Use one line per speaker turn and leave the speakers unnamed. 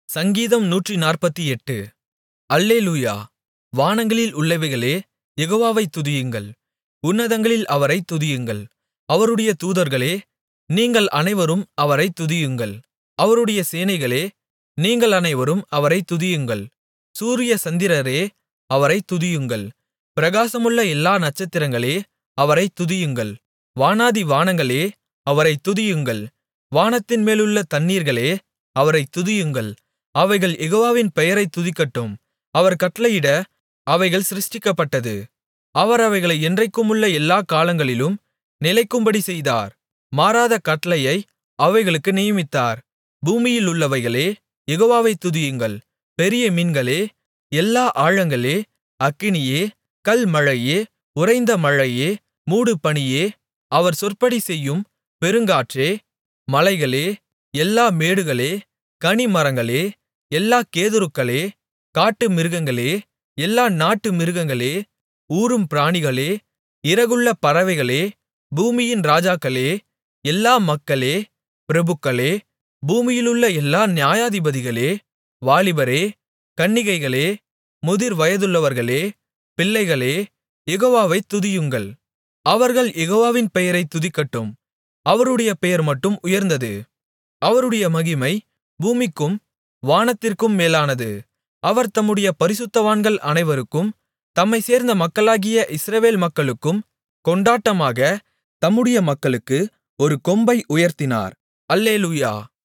சங்கீதம் 148. அல்லேலூயா. வானங்களில் உள்ளவைகளே, யெகோவாவைத் துதியுங்கள். உன்னதங்களில் அவரைத் துதியுங்கள். அவருடைய தூதர்களே, நீங்கள் அனைவரும் அவரைத் துதியுங்கள். அவருடைய சேனைகளே, நீங்கள் அனைவரும் அவரைத் துதியுங்கள். சூரிய சந்திரரே, அவரைத் துதியுங்கள். பிரகாசமுள்ள எல்லா நட்சத்திரங்களே, அவரைத் துதியுங்கள். வானாதி வானங்களே, அவரைத் துதியுங்கள். வானத்தின்மேலுள்ள தண்ணீர்களே, அவரைத் துதியுங்கள். அவைகள் யெகோவாவின் பெயரைத் துதிக்கட்டும். அவர் கட்டளையிட அவைகள் சிருஷ்டிக்கப்பட்டது. அவர் அவைகளை என்றைக்குமுள்ள எல்லாக் காலங்களிலும் நிலைக்கும்படி செய்தார். மாறாத கட்டளையை அவைகளுக்கு நியமித்தார். பூமியிலுள்ளவைகளே, யெகோவாவைத் துதியுங்கள். பெரிய மீன்களே, எல்லா ஆழங்களே, அக்கினியே, கல்மழையே, உறைந்த மழையே, மூடுபனியே, அவர் சொற்படி செய்யும் பெருங்காற்றே, மலைகளே, எல்லா மேடுகளே, கனிமரங்களே, எல்லாக் கேதுருக்களே, காட்டு மிருகங்களே, எல்லா நாட்டு மிருகங்களே, ஊரும் பிராணிகளே, இறகுள்ள பறவைகளே, பூமியின் ராஜாக்களே, எல்லா மக்களே, பிரபுக்களே, பூமியிலுள்ள எல்லா நியாயாதிபதிகளே, வாலிபரே, கன்னிகைகளே, முதிர் வயதுள்ளவர்களே, பிள்ளைகளே, யெகோவாவைத் துதியுங்கள். அவர்கள் யெகோவாவின் பெயரைத் துதிக்கட்டும். அவருடைய பெயர் மட்டும் உயர்ந்தது. அவருடைய மகிமை பூமிக்கும் வானத்திற்கும் மேலானது. அவர் தம்முடைய பரிசுத்தவான்கள் அனைவருக்கும், தம்மைச் சேர்ந்த மக்களாகிய இஸ்ரவேல் மக்களுக்கும் கொண்டாட்டமாக தம்முடைய மக்களுக்கு ஒரு கொம்பை உயர்த்தினார். அல்லேலூயா.